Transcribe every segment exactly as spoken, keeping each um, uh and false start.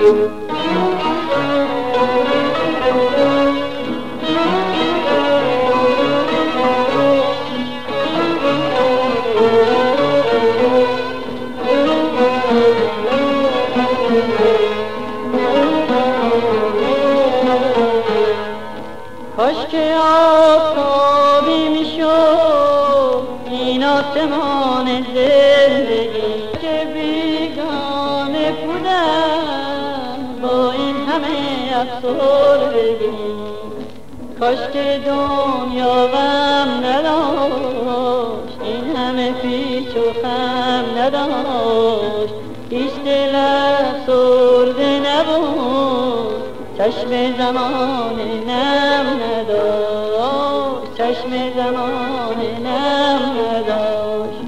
کاش که آفتابی میشد این آسمان زندگی، که بیگانه بودم با این همه افسردگی. کاش که دنیا غم نداشت، این همه پیچ و خم نداشت، هیچ دل افسرده نبود، چشم زمان نم نداشت، چشم زمان نم نداشت.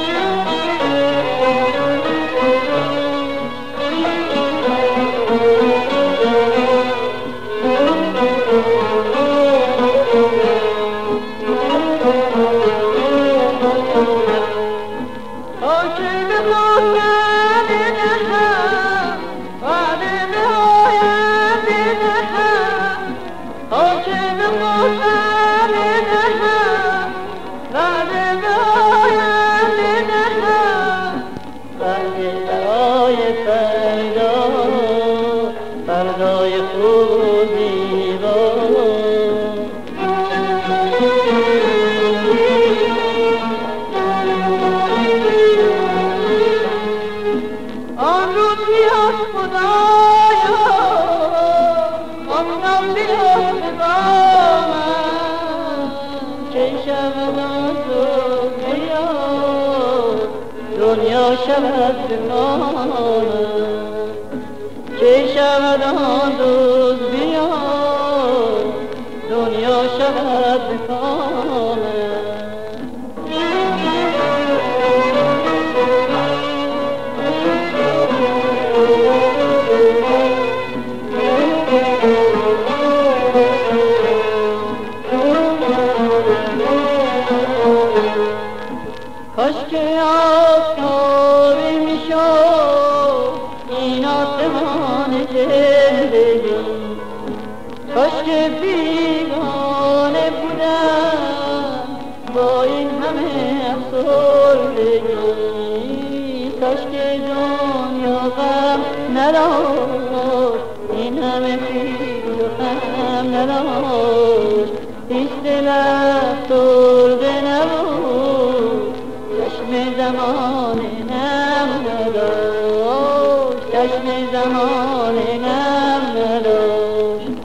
فردای خوب زیبا آن روز بیاد خدایا، آفتاب بیاد با من، که شود آن روز بیاد دنیا شود به من، که شود آن روز بیاد دنیا شود به کامل. کاش که آفتابی میشد این آسمان زندگی، کاش که بیگانه بودم با این همه افسردگی، کاش که دنیا غم نداشت، این همه پیچ و خم نداشت، هیچ دل افسرده نبود، چشم زمان نم نداشت، چشم زمان نم نداشت.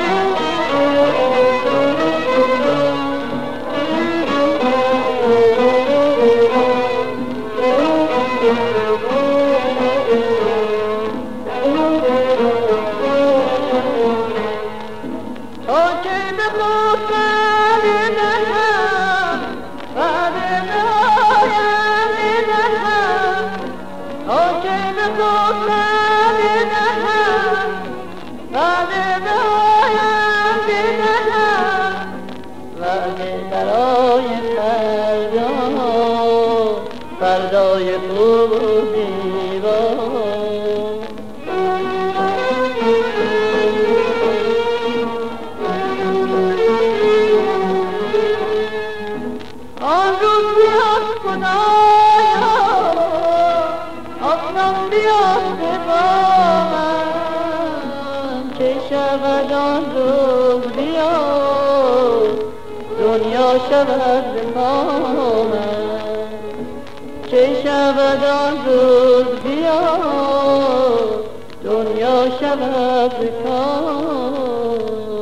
تا که به خواستم نهم بعد نهایم نهم، تا که به خواستم نهم بعد نهایم نهم، وعده برای فردا، فردای خوب و زیبا. آن روز بیاد خدایا، آفتاب بیاد با من، که شود آن روز بیاد دنیا شود به من، که شود آن روز بیاد دنیا شود به